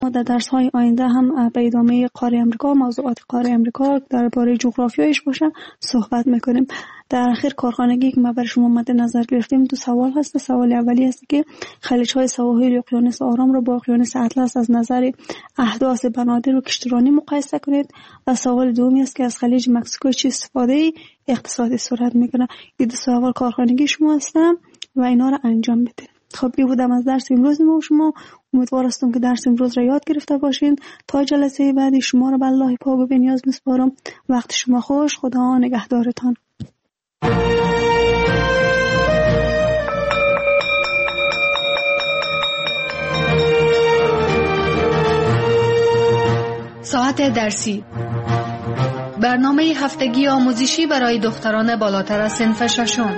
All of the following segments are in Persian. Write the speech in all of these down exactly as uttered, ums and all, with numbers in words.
ما در درس‌های آینده هم به ادامه قاره امریکا، موضوعات قاره امریکا درباره جغرافیایش باشه صحبت میکنیم. در اخیر کارخانگی که ما برای شما مد نظر گرفتیم دو سوال هست. سوال اولی است که خلیج‌های سواحل اقیانوس آرام را با اقیانوس اطلس از نظر احداث بنادر و کشتیرانی مقایسه کنید. و سوال دومی است که از خلیج مکزیکو چه استفاده اقتصادی صورت میکنه. این دو سوال کارخانگی شما هستم و اینا را انجام بدید. خب این بودم از درس امروز ما و شما. امیدوار هستم که درس امروز را یاد گرفته باشین. تا جلسه بعدی شما را به الله پاک و بی‌نیاز میسپارم. وقت شما خوش. خدا نگهدارتان. ساعت درسی، برنامه هفتگی آموزشی برای دختران بالاتر از صنف ششم.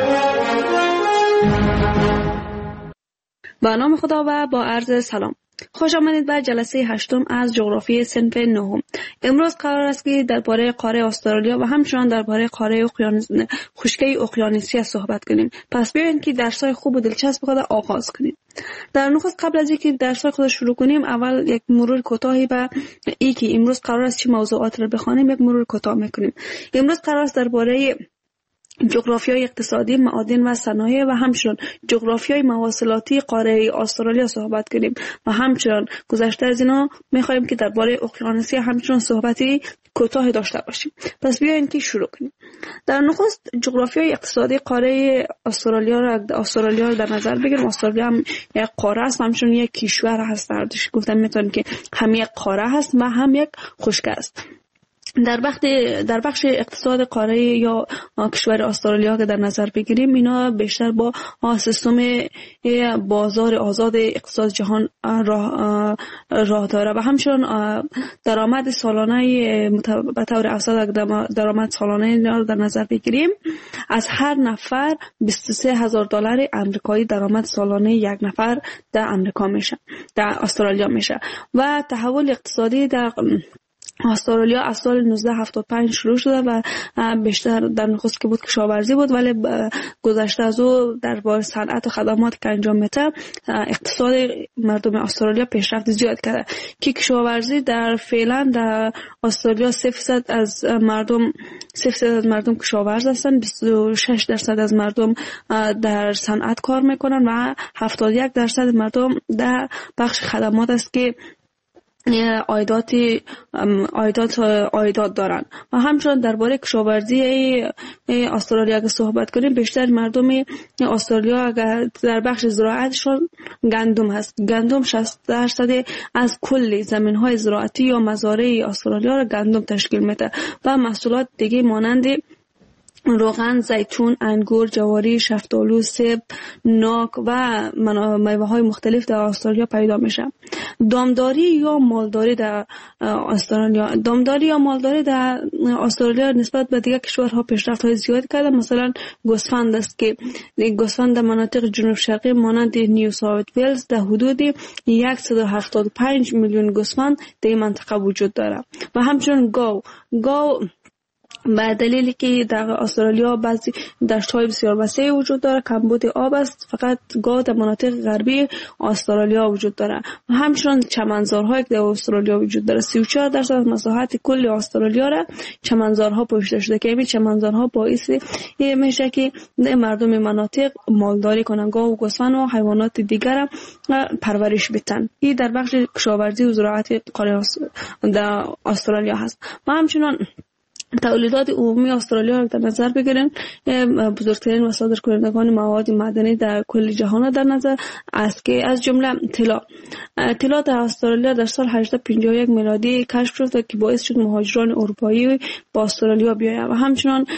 با نام خدا و با عرض سلام. خوش آمدید به جلسه هشتم از جغرافی صنف نهم. امروز قرار است که درباره قاره استرالیا و همچنان درباره قاره اقیانوس خشکی اقیانوسی صحبت کنیم. پس بیاین که درس‌های خوب و دلچسب خود آغاز کنیم. در نخست قبل از اینکه درس‌های خود شروع کنیم اول یک مرور کوتاهی به این که امروز قرار است چه موضوعات را بخوانیم یک مرور کوتاه می‌کنیم. امروز قرار است درباره جغرافیای اقتصادی، معادن و صنایع و همچنین جغرافیای مواصلاتی قاره استرالیا صحبت کنیم و همچنین گذشته از اینا می‌خوایم که درباره اقیانوسیه همچنین صحبتی کوتاه داشته باشیم. پس بیاین که شروع کنیم. در نخست جغرافیای اقتصادی قاره استرالیا را استرالیا را در نظر بگیریم. استرالیا هم یک قاره است، همچنین یک کشور هست. دردش گفتم میتونم که هم یک قاره هست و هم یک خشک است. در بخش در بخش اقتصاد قاره یا کشور استرالیا که در نظر بگیریم اینا بیشتر با سیستم بازار آزاد اقتصاد جهان راه راه داره و همچنین درآمد سالانه به طور اوسط درآمد سالانه را در نظر بگیریم از هر نفر بیست و سه هزار دلار آمریکایی درآمد سالانه یک نفر در آمریکا میشه، در استرالیا میشه. و تحول اقتصادی در استرالیا از سال نوزده هفتاد و پنج شروع شده و بیشتر در نخست که بود کشاورزی بود، ولی گذشته از او در باره صنعت و خدمات که انجام میده اقتصاد مردم استرالیا پیشرفت زیاد کرده که کشاورزی در فعلا در استرالیا سه فیصد از مردم سه فیصد از مردم کشاورز هستند، بیست و شش درصد از مردم در صنعت کار میکنن و هفتاد و یک درصد مردم در بخش خدمات است که عایدات عایدات عایدات دارن. و همچنین درباره کشاورزی استرالیا که صحبت کنیم بیشتر مردم استرالیا در بخش زراعتشون گندم هست. گندم شصت درصد از کل زمین‌های زراعتی یا مزارع استرالیا را گندم تشکیل میده و محصولات دیگه مانند روغن، زیتون، انگور، جواری، شفتالو، سیب، ناک و میوه‌های مختلف در استرالیا پیدا میشه. دامداری یا مالداری در استرالیا دامداری یا مالداری در استرالیا نسبت به دیگر کشورها پیشرفت‌های زیاد کرده. مثلا گوسفند است که گوسفند در مناطق جنوب شرقی مانند نیو ساوت ویلز در حدود صد و هفتاد و پنج میلیون گوسفند در این منطقه وجود داره. و همچنین گاو گاو به دلیلی که در استرالیا بعضی دشت‌های بسیار وسیع وجود داره، کمبود آب است، فقط گاو در مناطق غربی استرالیا وجود داره. و همچنین چمنزارهایی که در استرالیا وجود داره. سی و چهار درصد از مساحت کل استرالیا را چمنزارها پوشیده شده که این چمنزارها باعث میشه که مردم مناطق مالداری کنن، گاو و گوسفند و حیوانات دیگر پرورش بدن. این در بخش کشاورزی و زراعت قاره در استرالیا هست. و همچنین تولیدات عمومی استرالیا را در نظر بگیریم. بزرگترین و صادرکنندگان مواد معدنی در کل جهان در نظر است که از جمله طلا. طلا در استرالیا در سال هجده پنجاه و یک میلادی کشف شد که باعث شد مهاجران اروپایی با استرالیا بیایند. و همچنین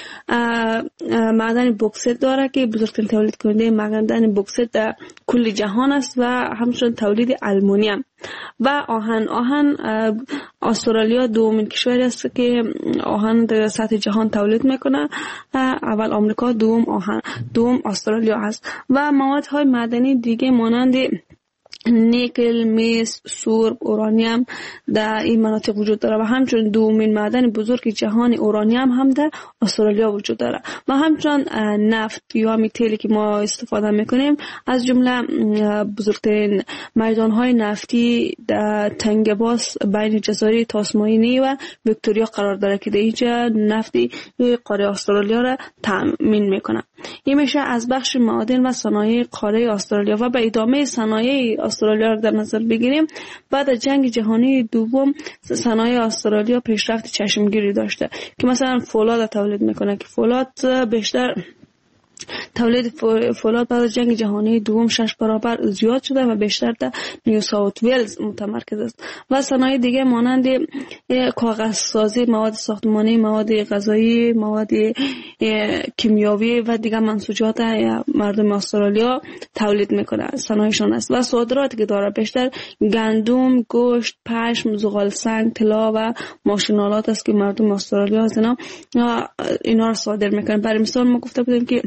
معدن بوکسیت داره که بزرگترین تولید کننده معدن بوکسیت در کل جهان است و همچنین تولید آلومینیوم و آهن. آهن استرالیا دومین کشوری است که آهن در سطح جهان تولید میکنه. اول آمریکا، دوم آهن، دوم استرالیا هست. و موادهای معدنی دیگه مانند نیکل، مس، سرب، اورانیوم در این مناطق وجود داره و همچنین دومین معدن بزرگ جهان اورانیوم هم در استرالیا وجود داره و همچنین نفت یا می تیلی که ما استفاده میکنیم از جمله بزرگترین میدانهای نفتی در تنگ باس بین جزایر تاسمانیا و ویکتوریا قرار داره که در اینجا نفتی قاره استرالیا را تامین میکنه. این میشه از بخش معادن و صنایع قاره استرالیا و به ادامه صنایع استرالیا را در نظر بگیریم. بعد از جنگ جهانی دوم صنایع استرالیا پیشرفت چشمگیری داشته که مثلا فولاد تولید میکنه که فولاد بیشتر تولید فولاد بعد از جنگ جهانی دوم شش برابر زیاد شده و بیشتر در نیو ساوت ویلز متمرکز است و صنایع دیگه مانند کاغذ سازی، مواد ساختمانی، مواد غذایی، مواد کیمیاوی و دیگه منسوجات مردم استرالیا تولید میکنه صنایعشان است و صادراتی که داره بیشتر گندم، گوشت، پشم، زغال سنگ، طلا و ماشینالات است که مردم استرالیا از اینا اینا را صادر میکنه. برای مثال ما گفته بودیم که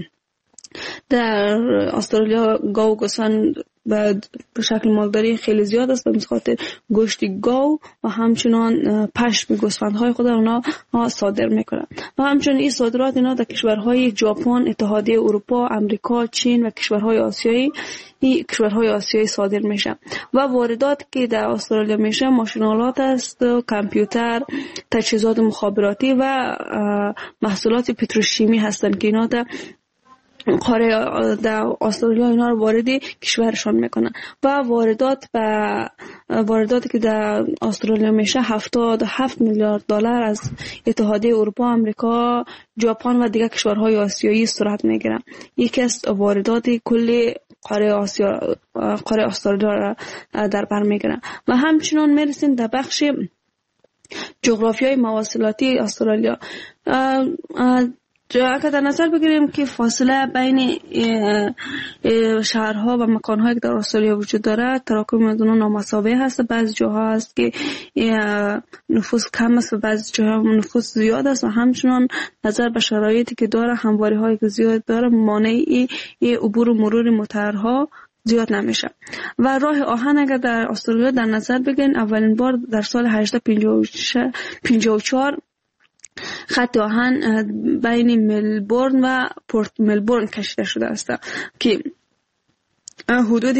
در استرالیا گاو گوسفند به شکل مالداری خیلی زیاد است، به خاطر گوشت گاو و همچنان پشم گوسفندهای خود اونا صادر میکنند و همچنین این صادرات اینا در کشورهای ژاپن، اتحادیه اروپا، امریکا، چین و کشورهای آسیایی این کشورهای آسیایی صادر میشه و واردات که در استرالیا میشه ماشینالات است، کامپیوتر، تجهیزات مخابراتی و محصولات پتروشیمی هستند که اینا در قاره در استرالیا اینا رو وارد کشورشان میکنن و واردات و وارداتی که در استرالیا میشه هفتاد و هفت میلیارد دلار از اتحادیه اروپا، آمریکا، ژاپن و دیگر کشورهای آسیایی صورت میگیره. یکی از واردات کلی قاره آسیا قاره استرالیا را در بر میگیره و همچنین میرسیم در بخش جغرافیای مواصلاتی استرالیا. اگر در نظر بگیریم که فاصله بین شهرها و مکانهایی که در استرالیا وجود داره تراکم از اونها نامساوی هست. بعضی جاها هست که نفوس کم است و بعضی جاها نفوس زیاد است و همچنان نظر به شرایطی که داره، همواری هایی که زیاد داره، مانعی عبور و مرور موترها زیاد نمیشه. و راه آهن اگر در استرالیا در نظر بگیریم اولین بار در سال هجده پنجاه و چهار خط آهن بین ملبورن و پورت ملبورن کشیده شده است که حدود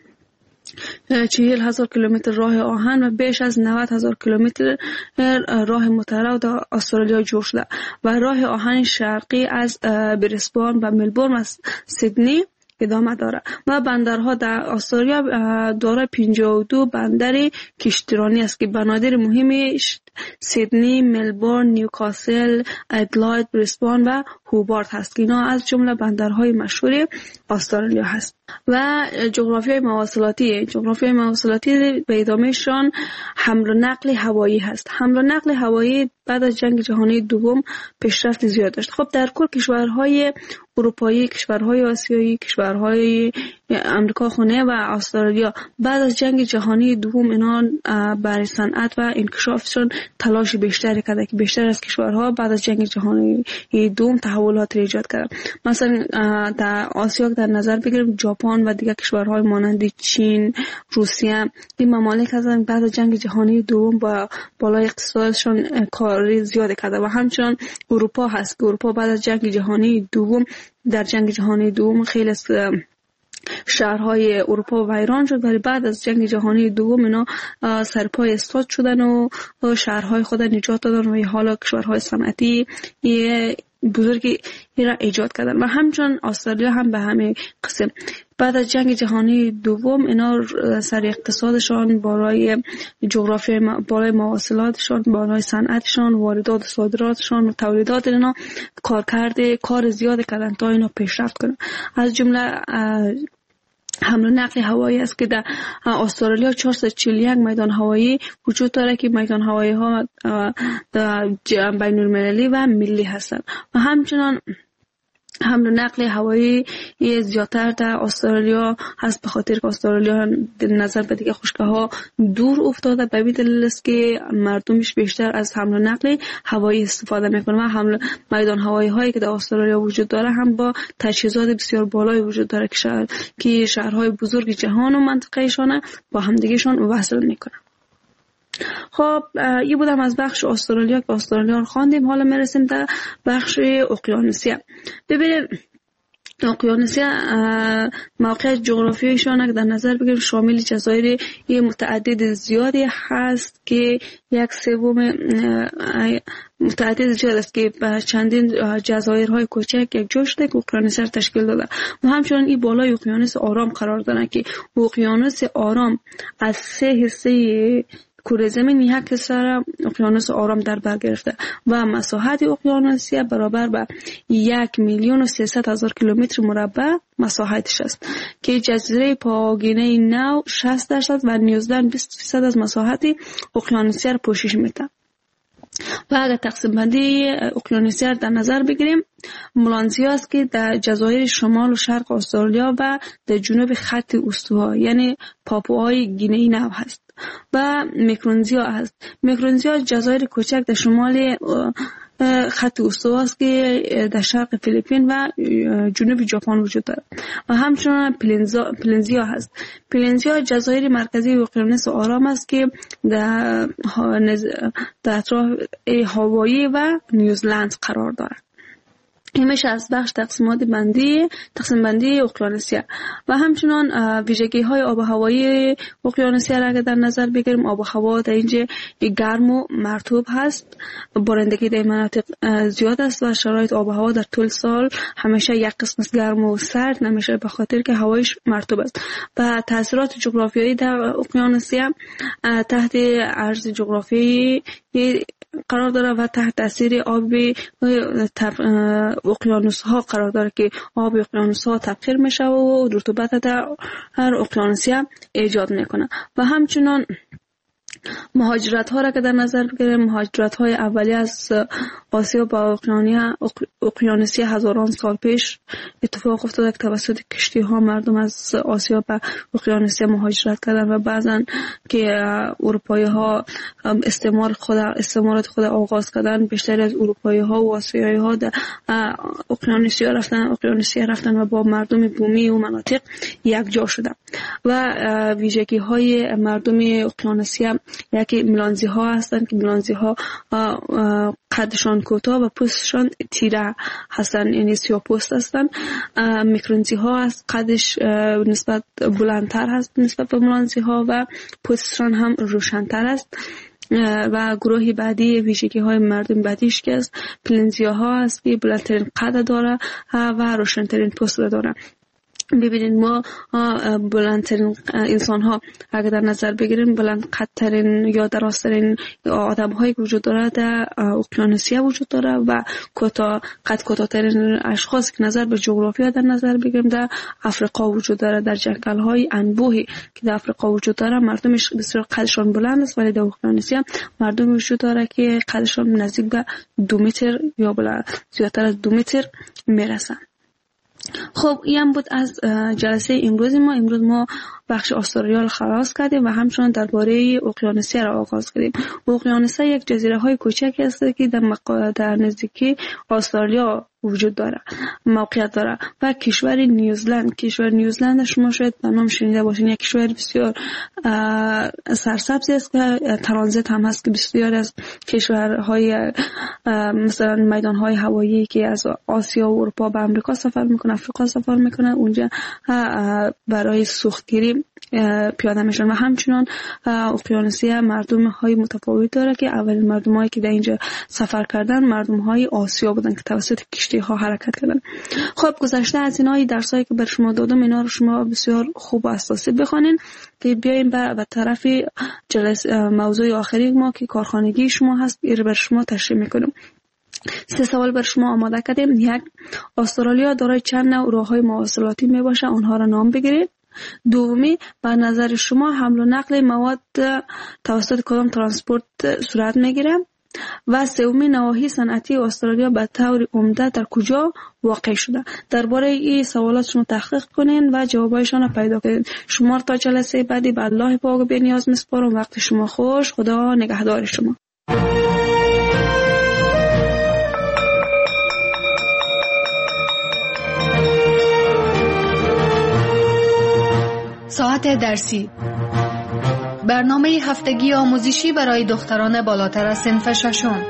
چهل هزار کیلومتر راه آهن و بیش از نود هزار کیلومتر راه مترو در استرالیا جور شده و راه آهن شرقی از بریسبان و ملبورن و سیدنی ادامه داره و بندرها در استرالیا داره پنجاه و دو بندر کشتیرانی است که بنادر مهمش سیدنی، ملبورن، نیوکاسل، ادلاید، بریسبان و هوبارت هست که اینا از جمله بندرهای مشهور استرالیا هست. و جغرافیای مواصلاتی جغرافیای مواصلاتی به ادامهشان حمل و نقل هوایی هست. حمل و نقل هوایی بعد از جنگ جهانی دوم پیشرفت زیاد داشت. خب در کل کشورهای اروپایی، کشورهای آسیایی، کشورهای امریکا خونه و استرالیا بعد از جنگ جهانی دوم اینا برای صنعت و انکشافشون تلاش بیشتری کرده که بیشتر از کشورها بعد از جنگ جهانی دوم تحولات را ایجاد کردن. مثلا در آسیا در نظر بگیریم ژاپن و دیگر کشورهای مانند چین، روسیه، این ممالک هستند بعد از جنگ جهانی دوم با بالای اقتصادشون کاری زیاد کرده و همچنان اروپا هست که اروپا بعد از جنگ جهانی دوم در جنگ جهانی دوم خیلی از شهرهای اروپا ویران شد ولی بعد از جنگ جهانی دوم اینا سرپای استاد شدن و شهرهای خود نجات دادن و حالا کشورهای صنعتی بزرگی را ایجاد کردن و همچنان استرالیا هم به همین قسم بعد از جنگ جهانی دوم اینا سر اقتصادشان بالای جغرافیای بالای مواصلاتشان، بالای صنعتشان، واردات و صادراتشان و تولیدات اینا کار کرده کار زیاد کردن تا اینا پیشرفت کنن. از جمله حمل و نقل هوایی است که در استرالیا چهارصد و چهل و یک میدان هوایی وجود داره که میدان هوایی ها در بین المللی و ملی هستند و همچنان حمل و نقل هوایی زیادتر در استرالیا هست، به خاطر که استرالیا نظر به دیگه خشک‌ها دور افتاده، به همین دلیل است که مردمش بیشتر از حمل و نقل هوایی استفاده میکنه و حمل میدان هوایی هایی که در استرالیا وجود داره هم با تجهیزات بسیار بالایی وجود داره که شهر که شهرهای بزرگ جهان و منطقهشان با همدیگهشان وصل میکنه. خب این بودم از بخش استرالیا که استرالیا رو خواندیم. حالا میرسیم در بخش اقیانوسیه. ببینید اقیانوسیه موقع جغرافیایشان که در نظر بگیریم شامل جزایر متعدد زیادی هست که یک سوم متعدد زیاد است که چندین جزایرهای کوچک یک جا شده که اقیانوسیه را تشکیل داده و همچنین این بالای اقیانوس آرام قرار داره که اقیانوس آرام از سه حصه کره زمین یک حصه اقیانوس آرام در بر گرفته و مساحت اقیانوسیه برابر به یک میلیون و سیصد هزار کیلومتر مربع مساحتش است که جزیره پاپوآگینه نو شصت درصد و نیوزلند بیست درصد از مساحت اقیانوسیه را پوشش میده. و اگر تقسیم بندی اقیانوسیه در نظر بگیریم، ملانزیا است که در جزایر شمال و شرق استرالیا و در جنوب خط استوا یعنی پاپوآی گینه نو هست و میکرونزیا هست. میکرونزیا جزایر کوچک در شمال خط استوا است که در شرق فیلیپین و جنوب ژاپن وجود دارد و همچنین پلنزیا هست. پلنزیا جزایر مرکزی اقیانوس آرام است که در در اطراف هاوایی و نیوزلند قرار دارد. این میشه از بخش تقسیمات بندی تقسیم بندی اقیانوسیه و همچنان ویژگی های آب و هوایی اقیانوسیه را در نظر بگیریم. آب و هوا در اینجا گرم و مرطوب هست، بارندگی در مناطق زیاد است و شرایط آب و هوا در طول سال همیشه یک قسمت گرم و سرد نمیشه به خاطر که هوایش مرطوب است. و تاثیرات جغرافیایی در اقیانوسیه تحت عرض جغرافیایی قرار داره و تحت تاثیر آب اقیانوس ها قرار داره که آب اقیانوس ها تبخیر میشه و رطوبت در هر اقیانوسیه ایجاد میکنه. و همچنان مهاجرت ها را که در نظر بگیریم، مهاجرت های اولی از آسیا با اقیانوسیه هزاران سال پیش اتفاق افتاده که توسط کشتی ها مردم از آسیا به اقیانوسیه مهاجرت کردن و بعضن که اروپایی ها استعمار خود استعمارات خود آغاز کردن، بیشتر از اروپایی ها و آسیایی ها در اقیانوسیه رفتن اقیانوسیه رفتن و با مردم بومی و مناطق یک جا شدن. و ویژگی های مردم اقیانوسیه یکی ملانزی ها هستند که ملانزی ها قدشان کوتاه و پوستشان تیره هستند، یعنی سیاه پوست هستند. میکرونزی ها از قدش نسبت بلندتر هست نسبت به ملانزی ها و پوستشان هم روشنتر است. و گروهی بعدی ویژگی های مردم بعدیش که است پلنزیا ها است که بلندترین قد داره و روشنترین پوست داره. ببینید ما بلندترین انسان ها اگر در نظر بگیریم بلند قدترین یا درازترین آدم هایی که وجود داره در اقیانوسیه وجود داره و کوتاه قد کوتاه‌ترین اشخاص که نظر به جغرافیا در نظر بگیریم در افریقا وجود داره. در جنگل های انبوهی که در افریقا وجود داره مردمش بسیار قدشان بلند است، ولی در اقیانوسیه مردم وجود داره که قدشان نزدیک به دو متر یا بلند زیادتر از دو متر میرسن. خب این بود از جلسه امروز ما. امروز ما بخش استرالیا رو خلاص کردیم و همچنان درباره اقیانوسیه را آغاز کردیم. اقیانوسیه یک جزیره های کوچکی است که در مقا... در نزدیکی استرالیا وجود داره، موقعیت داره. و کشور نیوزلند، کشور نیوزلند شما شاید به نام شنیده باشین، یک کشور بسیار سرسبزی است که ترانزیت هم هست که بسیار از کشورهای مثلا میدانهای هوایی که از آسیا و اروپا به امریکا سفر میکنه، افریقا سفر میکنه، اونجا برای سوختگیری پیاده میشن. و همچنان اقیانوسیه مردم های متفاوت داره که اولین مردم هایی که در اینجا سفر کردن مردم های آسیا بودن که توسط کشتی ها حرکت کردن. خب گذشته از اینایی درس هایی که بر شما دادم اینا رو شما بسیار خوب و اساسی بخونین که بیایم به طرف جلسه موضوع آخری ما که کارخانگی شما هست این رو بر شما تشریح میکنم. سه سوال بر شما آماده کردیم. یک، استرالیا دارای چند نوع راههای مواصلاتی می باشه، آنها را نام بگیرید. دومی، به نظر شما حمل و نقل مواد توسط کدام ترانسپورت صورت میگیره؟ و سومین نواحی صنعتی استرالیا به طور عمده در کجا واقع شده؟ درباره این سوالات شما تحقیق کنین و جوابایشان را پیدا کنین. شما تا جلسه بعدی به الله پاک و بی‌نیاز میسپارم. وقت شما خوش. خدا نگهدار شما. ساعت درسی، برنامه هفتگی آموزشی برای دختران بالاتر از صنف ششم.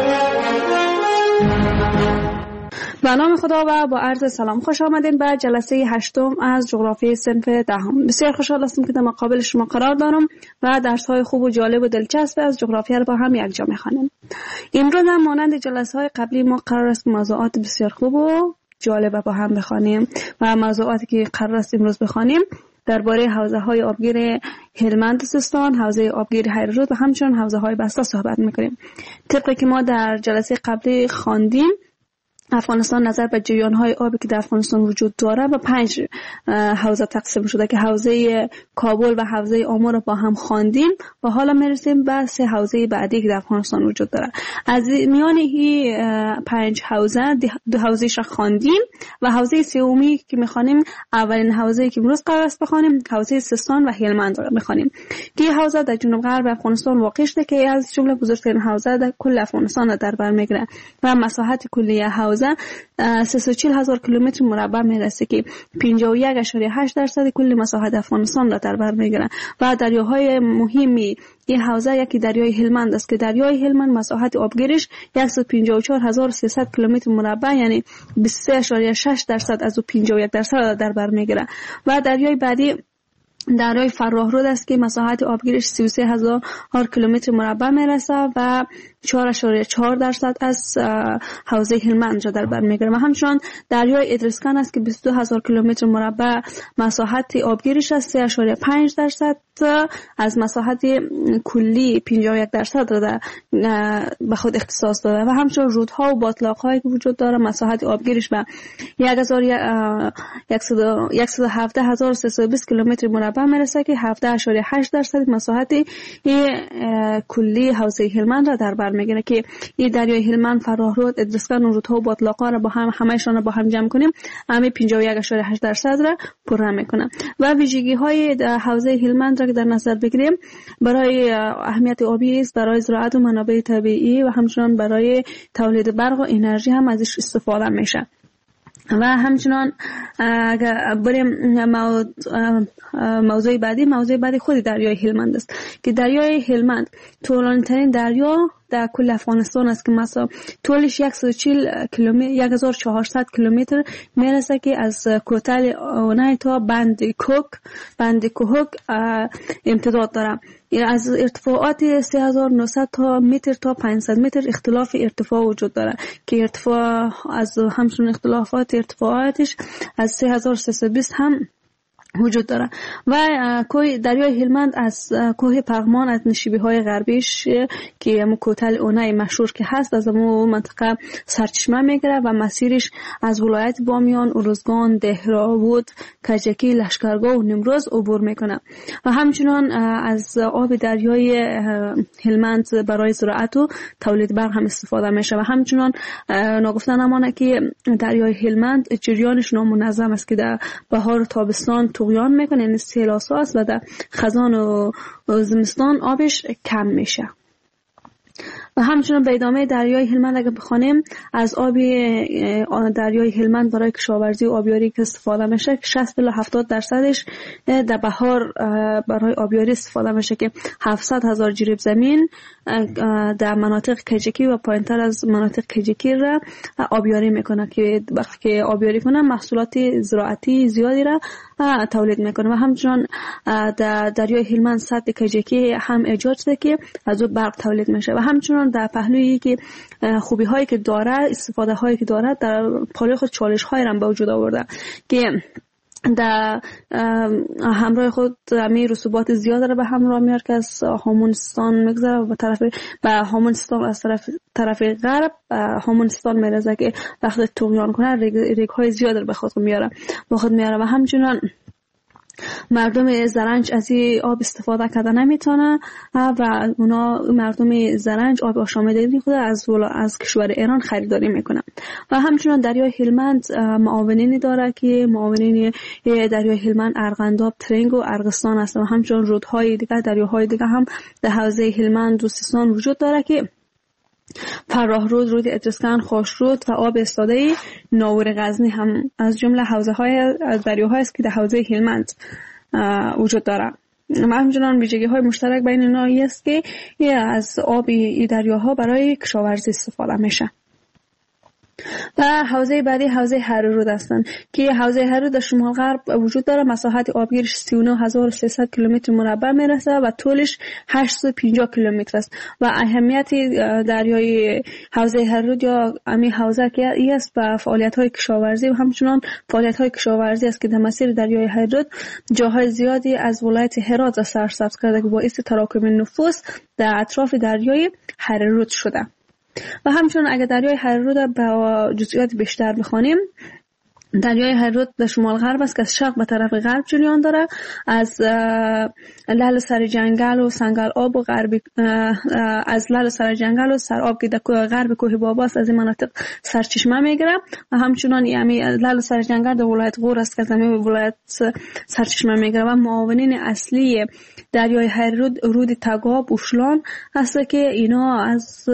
به نام خدا و با عرض سلام، خوش آمدین به جلسه هشتم از جغرافی صنف دهم. بسیار خوشحال هستم که در مقابل شما قرار دارم و درس‌های خوب و جالب و دلچسب از جغرافیا را با هم یکجا می‌خوانیم. امروز هم مانند جلسه‌های قبلی ما قرار است موضوعات بسیار خوب و جالب با هم بخوانیم و موضوعاتی که قرار است امروز بخوانیم درباره حوزه‌های آبگیر هلمند سیستان، حوزه آبگیر هیرود و همچنین حوزه‌های بسته صحبت می‌کنیم. طبقی که ما در جلسه قبلی خواندیم، افغانستان نظر به جریان‌های آبی که در افغانستان وجود داره و پنج حوزه تقسیم شده که حوزه کابل و حوزه آمو را با هم خواندیم و حالا میرسیم به سه حوزه بعدی که در افغانستان وجود داره. از میان این پنج حوزه دو حوزه‌اش را خواندیم و حوزه سومی که می‌خوانیم، اولین حوزه که امروز قرار است بخوانیم، حوزه سیستان و هلمند را می‌خوانیم که این حوزه در جنوب غرب افغانستان واقع شده که از جمله بزرگترین حوزه در کل افغانستان در بر می‌گیره و مساحت کلی حوزه سیصد و چهل هزار کیلومتر مربع میرسه که پنجاه و یک ممیز هشت درصد کل مساحت افغانستان را در بر میگیره و دریاهای مهمی این حوزه یکی دریای هلمند است که دریای هلمند مساحت آبگیرش صد و پنجاه و چهار هزار و سیصد کیلومتر مربع یعنی بیست و سه ممیز شش درصد از پنجاه و یک درصد در بر میگیره و دریای بعدی دریای فراه رود است که مساحت آبگیرش سی و سه هزار کیلومتر مربع میرسه و چهار ممیز چهار درصد از حوزه هلمند را در بر میگیره و همچنین دریای ادرسکن است که بیست و دو هزار کیلومتر مربع مساحت آبگیرش است، سه ممیز پنج درصد از مساحت کلی پنجاه و یک درصد را به خود اختصاص داره و همچنین رودها و باتلاق‌هایی که وجود داره مساحت آبگیرش به صد و هفده هزار و سیصد و بیست کیلومتر مربع میرسه که هفده ممیز هشت درصد مساحت کلی حوزه هلمند را در بر میگیره که این دریای هلمند، فراه رود، ادرسکن و رودها و باتلاق‌ها را با هم همه‌شان را با هم جمع کنیم همه پنجاه و یک ممیز هشت درصد را پر میکنه و ویژگی‌های حوزه هلمند را که در نظر بگیریم برای اهمیت آبی است، برای زراعت و منابع طبیعی و همچنین برای تولید برق و انرژی هم ازش استفاده میشه و همچنان اگر بریم موضوع بعدی، موضوع بعدی خود دریای هلمند است که دریای هلمند طولانی ترین دریا در کل افغانستان است که مثلا طولش صد و چهل کیلومتر هزار و چهارصد کیلومتر میرسه که از کوتل اونای تا بند کوک بند کوک امتداد داره. از ارتفاعات سه هزار و نهصد تا متر تا پانصد متر اختلاف ارتفاع وجود داره که ارتفاع از همچنین اختلافات ارتفاعاتش از سه هزار و سیصد و بیست هم وجود داره و کوه دریای هلمند از کوه پغمان از نشیبی‌های غربیش که همون کوتل اونای مشهور که هست از همون منطقه سرچشمه میگیره و مسیرش از ولایت بامیان، ارزگان، دهراود، کجکی، لشکرگاه و نیمروز عبور میکنه و همچنان از آب دریای هلمند برای زراعت و تولید برق هم استفاده میشه و همچنان نگفتن نمانه که دریای هلمند جریانش نامنظم است که در بهار و تابستان طغیان میکنه، یعنی سیلاسا است و در خزان و زمستان آبش کم میشه. و همچنین به ادامه دریای هلمند اگر بخوانیم از آب دریای هلمند برای کشاورزی و آبیاری که استفاده میشه شصت تا هفتاد درصدش در بهار برای آبیاری استفاده میشه که هفتصد هزار جریب زمین در مناطق کجکی و پایینتر از مناطق کجکی را آبیاری میکنه که وقتی که آبیاری کنه محصولات زراعتی زیادی را تولید میکنه و همچنین در دریای هلمند سد کجکی هم ایجاد شده که از او برق تولید میشه و همچنین در پهلویی که خوبی هایی که داره، استفاده هایی که داره، در پهلوی خود چالش هایی هم به وجود آورده که در همراه خود می رسوبات زیاد را به همراه میاره که از هامونستان میگذره و به طرف به هامونستان از طرف طرف غرب هامونستان میرسه که وقتی طغیان کنه ریگ های زیاد را به خود میاره به خود میاره و همچنین مردم زرنج از این آب استفاده کرده نمیتونه و اونا مردم زرنج آب آشامیدگی خود از از کشور ایران خریداری میکنن. و همچنین دریای هلمند معاونینی داره که معاونین دریای هلمند ارغنداب، ترنگ و ارغستان است و همچنین رودهای دیگه، دریاهای دیگه هم در حوزه هلمند و سیستان وجود داره که فراه رود، رود ادرسکن، خوش رود و آب استاده ناور غزنی هم از جمله حوزه های از دریاهایی است که در حوزه هلمند وجود داره. و همچنان ویژگی های مشترک بین اینا است که از آب این دریاها برای کشاورزی استفاده میشه. و حوزه بعدی حوزه هررود هستند که حوزه هررود در شمال غرب وجود داره. مساحت آبگیرش سی و نه هزار و سیصد کیلومتر مربع میرسه و طولش هشتصد و پنجاه کیلومتر است. و اهمیت دریای حوزه هررود یا امی حوزه که ای است به فعالیت های کشاورزی و همچنان فعالیت های کشاورزی است که در مسیر دریای هررود جاهای زیادی از ولایت هرات سرسبز کرده که باعث تراکم نفوس در اطراف دریای هررود شده. و همچنین اگر دریای هررود با جزئیات بیشتر بخوانیم، دریای هررود در شمال غرب است که از شرق به طرف غرب جریان داره. از لعل سر جنگل و سنگل آب و غربی از لعل سر جنگل و سر آب که در غرب کوه بابا است از این مناطق سرچشمه میگیره. و همچنان یعنی لعل سر جنگل در ولایت غور است که از همین ولایت سرچشمه میگیره. و معاونین اصلی دریای هررود رود تگاب اوشلان هست که اینا از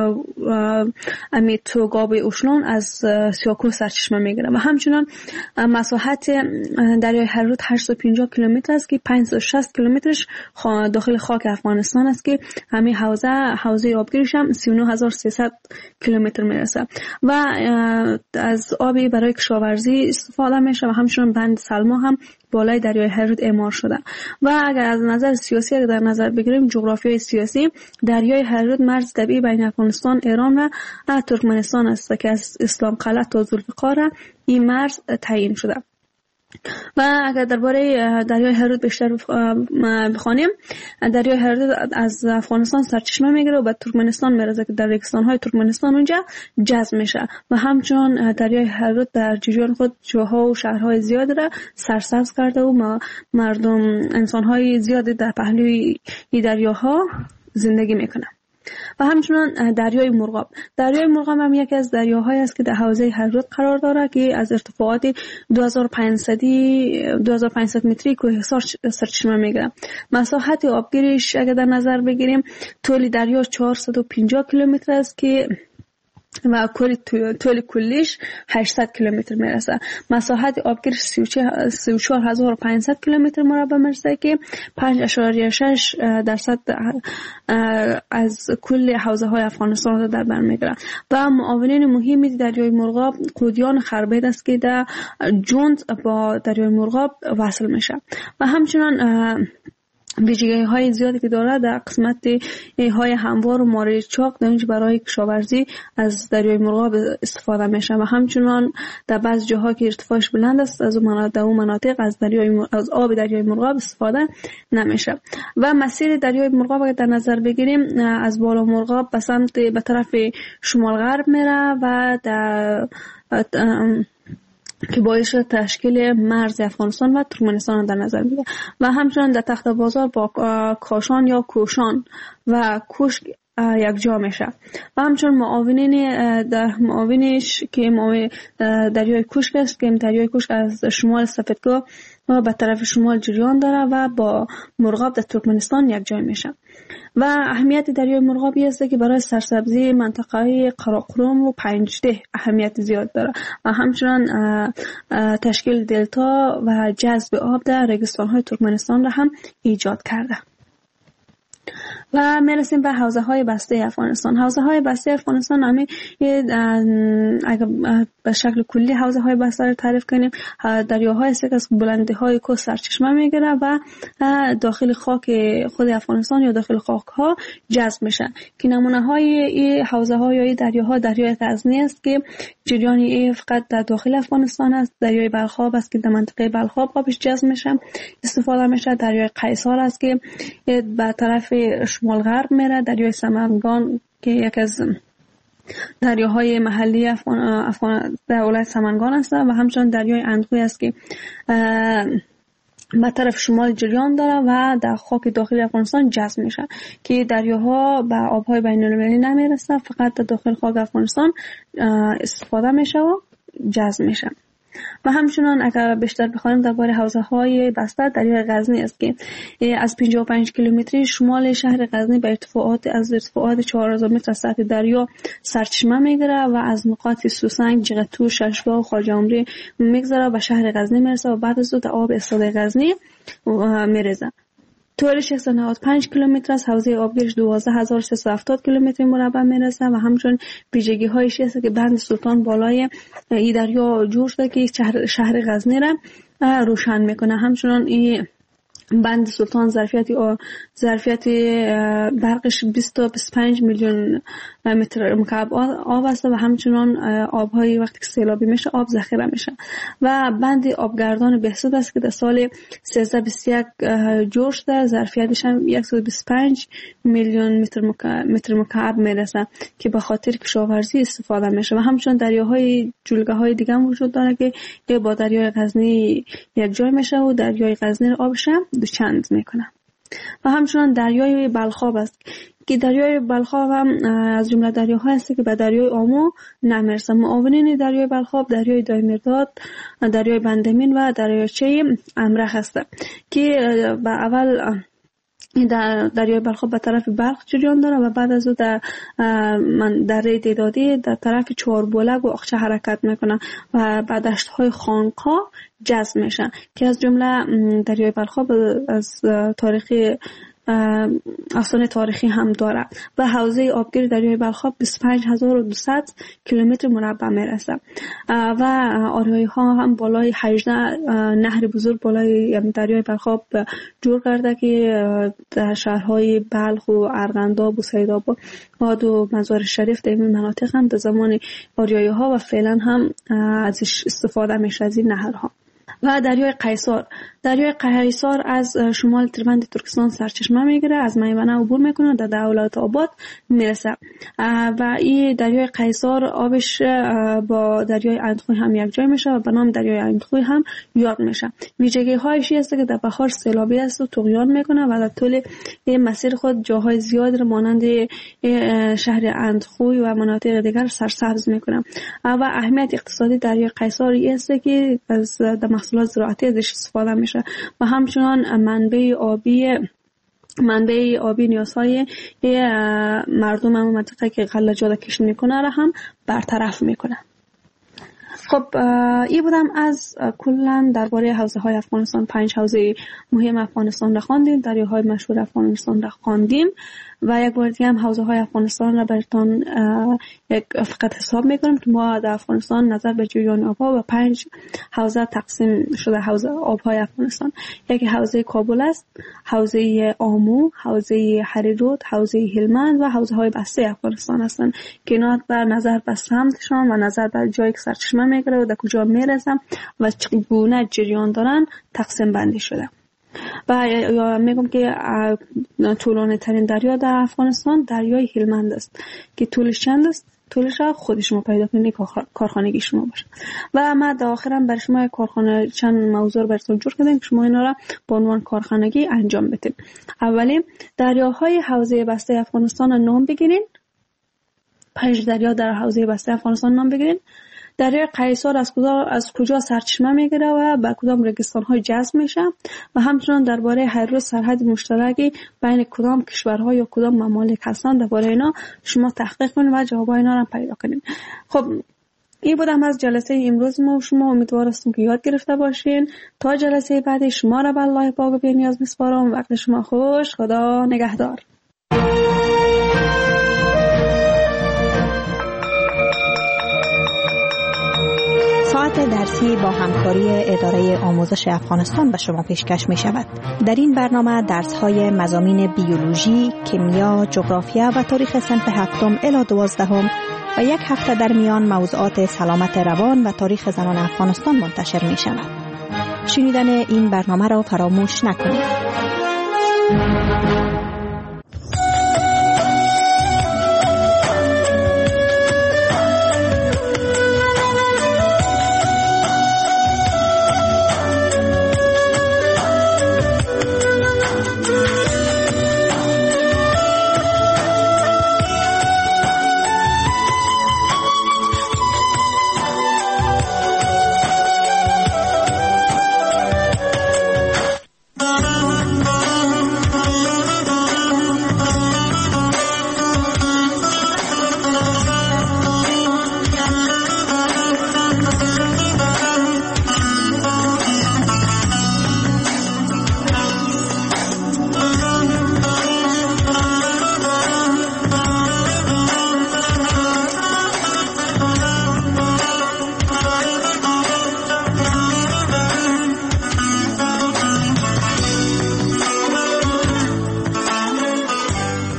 امی تگاب اوشلان از سیاکو سرچشمه میگیره. و همچنان مساحت دریای هررود هشتصد و پنجاه کیلومتر است که پانصد و شصت کیلومترش داخل خاک افغانستان است که همین حوزه حوزه آبگیرش هم سی و نه هزار و سیصد کیلومتر میرسه. و از آبی برای کشاورزی استفاده میشه و همچنین بند سلما هم بالای دریای هررود اعمار شده. و اگر از نظر سیاسی اگر در نظر بگیریم، جغرافیای سیاسی دریای هررود مرز طبیعی بین افغانستان، ایران و ترکمنستان است که از اسلام قلعه تا ذوالفقار این مرز تعیین شده. و اگر درباره دریای هررود بیشتر بخوانیم، دریای هررود از افغانستان سرچشمه میگیره و به ترکمنستان میرسه که در ریگستان‌های ترکمنستان اونجا جذب میشه. و همچنان دریای هررود در جریان خود جاها و شهرهای زیادی را سرسبز کرده و مردم انسان‌های زیادی در پهلوی این دریاها زندگی میکنن. و همچنان دریای مرغاب. دریای مرغاب هم یکی از دریاهایی است که در حوزه هررود قرار داره که از ارتفاعات دو هزار و پانصد متری کوهسار سرچشمه میگیره. مساحت آبگیریش اگر در نظر بگیریم، طول دریا چهارصد و پنجاه کیلومتر است که و کل طول کلیش هشتصد کیلومتر میرسه. مساحت آبگیرش سی و چهار هزار و پانصد کیلومتر مربع میرسه که پنج اشاریه شش درصد از کل حوزه های افغانستان را در بر میگیره. و معاونین مهمی دریای مرغاب قودیان خربید است که در جوند با دریای مرغاب وصل میشه. و همچنان ویژگی های زیادی که داره در قسمت های هموار و ماره چاق دانش برای کشاورزی از دریای مرغاب استفاده میشه. و همچنان در بعض جاها که ارتفاعش بلند است از اون مناطق از دریای از آب دریای مرغاب استفاده نمیشه. و مسیر دریای مرغاب اگر در نظر بگیریم، از بالا مرغاب به سمت به طرف شمال غرب میره و در که باعث تشکیل مرز افغانستان و ترکمنستان در نظر میگیره. و همچنان در تخت بازار با کاشان یا کوشان و کوشک یک جا میشه. و همچنان معاونین در معاونش که معاون دریای کوشک است که دریای کوشک از شمال سفیدکوه و به طرف شمال جریان داره و با مرغاب در ترکمنستان یک جای میشه. و اهمیت دریای مرغاب است که برای سرسبزی منطقه قراقرم و پنجده اهمیت زیاد داره و همچنان تشکیل دلتا و جذب آب در ریگستان‌های ترکمنستان را هم ایجاد کرده. و میرسیم به حوزه های بسته افغانستان. حوزه های بسته افغانستان همین اگر به شکل کلی حوزه های بسته رو تعریف کنیم، دریاهای است که از بلندی های کوه سرچشمه میگیره و داخل خاک خود افغانستان یا داخل خاک ها جذب میشن که نمونه های این حوزه های یا این دریاها دریای غزنی است که جریان ای فقط در داخل افغانستان است، دریای بلخاب است که در منطقه بلخاب آبش جذب میشه استفاده میشه، دریای قیصر است که به طرف شمال غرب میره، دریای سمنگان که یک از دریاهای محلی افغان افغان در ولایت سمنگان است و همچنین دریای اندخوی است که به طرف شمال جریان داره و در خاک داخلی افغانستان جذب میشه که دریاها به آبهای بین المللی نمیرسه، فقط در داخل خاک افغانستان استفاده میشه و جذب میشه. و همچنان اگر بیشتر بخوایم درباره حوزه های بسته، دریای غزنی است که از پنجاه و پنج کیلومتری شمال شهر غزنی به ارتفاعات از ارتفاعات چهار هزار متر از سطح دریا سرچشمه میگیره و از نقاط سوسنگ، جغتو، ششوا و خواجه عمری میگذره به شهر غزنی میرسه و بعد از اون آب استاد غزنی میرسه. طولش صد و نود و پنج کیلومتر است، حوزه آبگیرش دوازده هزار و سیصد و هفتاد کیلومتر مربع میرسه و همچنین ویژگی هایش است که بند سلطان بالای این دریا جور شده که شهر, شهر غزنی را روشن میکنه. همچنین این بند سلطان ظرفیت ظرفیت برقش بیست تا بیست و پنج میلیون متر مکعب آب است و همچنین آبهای وقتی که سیلابی میشه آب ذخیره میشه. و بند آبگردان بهسود است که در سال سیزده بیست و یک جور شده، ظرفیتش هم صد و بیست و پنج میلیون متر متر مکعب میرسه که به خاطر کشاورزی استفاده میشه. و همچنین دریاهای جلگه های دیگه هم وجود داره که با دریای غزنی یک جای میشه و دریای غزنی آبش دوچند میکنه. و همچنان دریای بلخاب است که دریای بلخاب هم از جمله دریاها است که به دریای آمو نمیرسه. معاونین دریای بلخاب دریای دایمیرداد، دریای بندامین و دریاچه امرخ است که به اول این در دریای بلخاب به طرف بلخ جریان داره و بعد از او در من دره دیدادی در طرف چهاربولگ و اقچه حرکت میکنه و بعد دشت‌های خانقا جذب میشن که از جمله دریای بلخاب از تاریخی افسانه تاریخی هم داره و حوزه آبگیر دریای بلخاب بیست و پنج هزار و دویست کیلومتر مربع میرسه و آریایی ها هم بالای هجده نهر بزرگ بالای دریای بلخاب جور کرده که در شهرهای بلخ و ارغنداب و سیدآباد و مزار شریف در این مناطق هم در زمان آریایی ها و فعلا هم ازش استفاده میشه از این نهرها. و دریای قیصر دریای قیصر از شمال تربند ترکستان سرچشمه میگیره، از میمنه عبور میکنه در دولت آباد میرسه و این دریای قیصر آبش با دریای اندخوی هم یک جای میشه و به نام دریای اندخوی هم یاد میشه. ویژگی هایش است که در بهار سیلابی است و طغیان میکنه و در طول این مسیر خود جاهای زیاد را مانند شهر اندخوی و مناطق دیگر سرسبز میکنه. و اهمیت اقتصادی دریای قیصر است که از محصولات زراعتی ازش استفاده میشه و همچنان منبع آبی منبع آبی نیازهای مردم هم منطقه که غلجات کشت میکنه را هم برطرف میکنه. خب این بودم از کلا درباره حوزه های افغانستان. پنج حوزه مهم افغانستان را خواندیم، دریاهای مشهور افغانستان را خواندیم و یک بار دیگه هم حوزه های افغانستان را براتون یک فقط حساب میکنم که ما در افغانستان نظر به جریان آبها و پنج حوزه تقسیم شده. حوزه آبهای افغانستان یکی حوزه کابل است، حوزه آمو، حوزه هریرود، حوزه هلمند و حوزه های بسته افغانستان هستند که اینا بر نظر به سمتشان و نظر بر جایی که سرچشمه میگیره و در کجا میرسن و چگونه جریان دارن تقسیم بندی شده. و یا میگم که طولانی ترین دریا در افغانستان دریای هلمند است که طولش چند است؟ طولش خود شما پیدا کنید، کارخانگی شما باشه. و ما در آخرم برای شما کارخانه چند موضوع براتون جور کردیم که شما اینا را به عنوان کارخانگی انجام بدید. اولی دریاهای حوزه بسته افغانستان نام بگیرین. پنج دریا در حوزه بسته افغانستان نام بگیرین. دریای قیصر از کجا از کجا سرچشمه میگیره و به کدام ریگستان‌های جذب میشه و همچنین درباره هر روز سرحد مشترکی بین کدام کشورها یا کدام ممالک هستند درباره اینا شما تحقیق کنید و جوابای اینا رو پیدا کنید. خب این بودم از جلسه امروز ما. شما امیدوار هستم که یاد گرفته باشین. تا جلسه بعد شما را به الله پاک و بی‌نیاز میسپارم. وقت شما خوش. خدا نگهدار. ساعت درسی با همکاری اداره آموزش افغانستان به شما پیشکش می شود. در این برنامه درس های مضامین بیولوژی، کیمیا، جغرافیا و تاریخ صنف هفتم الی دوازدهم و یک هفته در میان موضوعات سلامت روان و تاریخ زنان افغانستان منتشر می شود. شنیدن این برنامه را فراموش نکنید.